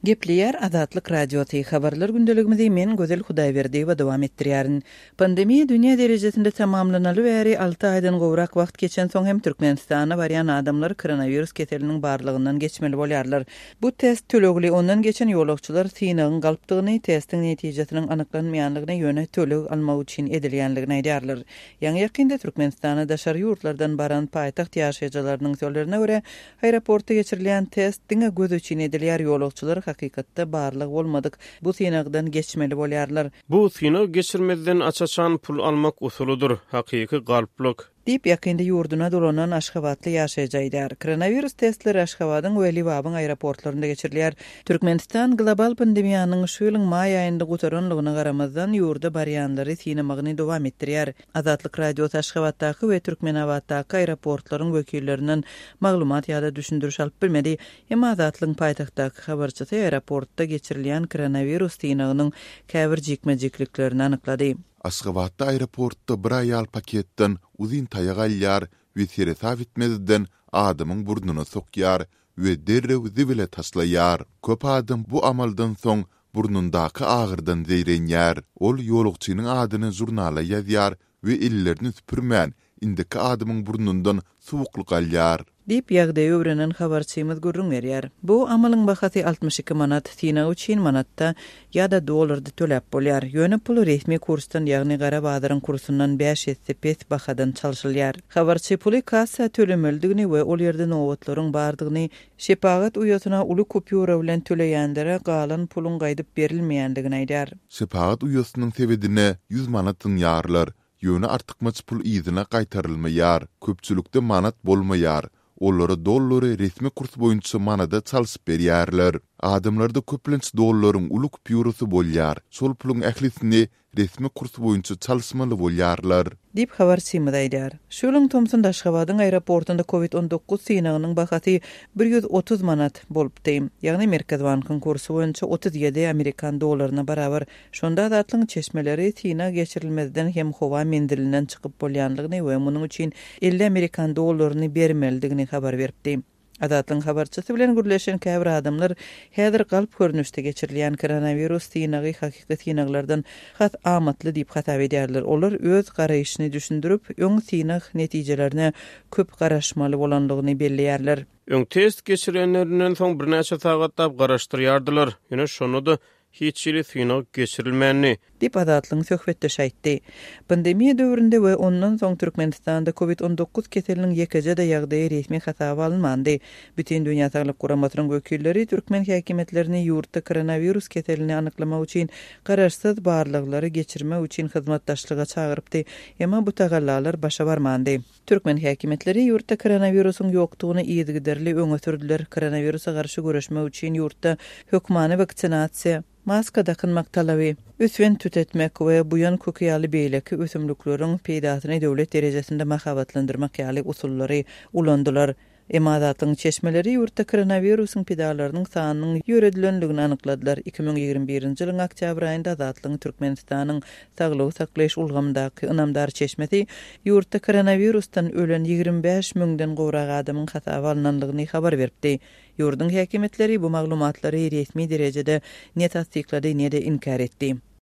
Gepleyer Azatlyk Radioty habarlar gündeligimizi men Gözel Hudaýberdi we dowam etdirýärin. Pandemiýa dünýä derejesinde tamamlanaly bäri 6 aýdan gowrak wagt geçen soň hem Türkmenistana barýan adamlar koronavirus keseliniň barlygyndan geçmeli bolýarlar. Bu test tölegli ondan geçen ýolagçylar synagyň galypdygyny, testiň netijesiniň anyklanmaýanlygyna ýöne töleg almak üçin edilýänligini aýdýarlar. Ýa-ni ýakynda Türkmenistana daşary ýurtlardan baran paýtaxt ýaşaýjylarynyň sözlerine görä, aeroportda geçirilýän test diňe göz üçin edilýär ýolagçylar hakykatda barlyk bolmadyk. Bu synagdan geçmeli bolýarlar. Bu synag geçirmeden açaçan pul almak usuludur. Hakyky galyplyk. Dip ýakynda ýurduna dolanan Aşgabatly ýaşaýjylar. Koronavirus testleri Aşgabatyň we Libabyň aeroportlarynda geçirilýär. Türkmenistan global pandemiýanyň şu ýylyň maý aýynda gutaranlygyna garamazdan ýurda barýanlary synamagyny dowam etdirýär. Azatlyk Radio Aşgabatdaky we Türkmenabatdaky aeroportlaryň wekillerinden maglumat ýa-da düşündiriş alyp bilmedi. Emma Azatlyň paýtagtdaky habarçysy aeroportda geçirilýän koronavirus synagynyň käbir jikmejikliklerini anyklady. Aşgabatda aeroportda bir aýal paketden uzun taýak alýar we seretap etmezden adamyň burnuny sokýar we derrew zibile taşlaýar. Köp adam bu amaldan soň burnundaky agyrdan zeýrenýär. Ol ýolagçynyň adyny jurnala ýazýar we illerini süpürmän indiki adamyň burnundan suwuklyk alýar. Dip ýagdaýy öwrenen habarçymyz gurrun berýär. Bu amalyň bahasy 62 manat, synag üçin manatda ýa-da dollarda töläp bolýar. Ýöne pul resmi kursdan, ýagny gara bazaryň kursundan 5 bahadan çalşylýar. Habarçy puly kassa tölemeldigini we ol ýerde nowatlaryň bardygyny şepagat uýatyna uly kupýura bilen töleýändere galan pulun gaýdyp berilmeýändigini aýdýar. Şepagat uýasynyň sebedine 100 manatyn ýarlar. Ýöne artykmaç pul ýyzyna gaýtarylmaýar. Köpçülükde manat bolmaýar. Olları dollary resmi kurs boyunça manada çalysyp berýärler. Adamlarda köplenç dollaryň uly kupýurasy bolýar. Şol pulun ählisini resmi kurs boyunça çalysmaly bolýarlar. Dip habarçymyz aýdýar. Şolun Thomson Aşgabatyň aeroportunda COVID-19 synagynyň bahasy 130 manat bolupdy. Ýagny Merkez Bankyň kursy boýunça 37 Amerikan dollaryna barabar. Şonda Azatlyň çeşmeleri synag geçirilmezden hem howa mendilinden çykyp bolýanlygyny we munyň üçin 50 Amerikan dollaryny bermelidigini habar beripdi. Azatlyň habarçysy bilen gürleşen käbir adamlar häzir galyp görnüşde geçirilýän koronavirus synagy hakyky synaglardan hat amatly diýip hatap edýärler. Olar öz garaýyşyny düşündirip, öň synag netijelerini köp garaşmaly bolanlygyny belleýärler. Öň test geçirenlerinden soň bir näçe sagatda garaşdyrýardylar. Ýöne şonu da hiç ýeri synag geçirilmänini dip Azatlyň söhbetde şaýtdy. Pandemiýa döwründe we ondan soň Türkmenistanda COVID-19 keseliniň ýekejede ýagdaýy resmi hasaba alınmandy. Bütün dünýä saglyk guramatynyň wekilleri türkmen häkimetlerini ýurtda koronavirus keselini anyklamak üçin garaşsyz barlyklary geçirme üçin hyzmatdaşlyga çagyrypdy. Emma bu tagallalar başa barmandy. Türkmen häkimetleri ýurtda koronavirusyň ýokdugyny ýygyderli öňe sürdiler. Koronavirusa garşy görüşmek üçin ýurtda hökmany vaksinasiýa, maska takınmak talaby, üsven tütetmek we buyan kökýaly beýleki ösümlikleriň peýdasyny döwlet derejesinde mahabatlandyrmak ýaly usullary ulandylar. Emadatyň çeşmeleri ýurtda koronavirusyň pedalarynyň sanynyň ýöredilenligini anykladylar. 2021-nji ýylyň oktyabr aýynda Azatlyň Türkmenistanyň Saglyk saklaýyş ulgamyndaky ynamdar çeşmesi ýurtda koronavirusdan ölen 25 000den gowrak adamyň hasaba alynanlygyny habar beripdi. Ýurdun häkimetleri bu maglumatlary resmi derejede ne tasdiklady, ne de inkar etdi.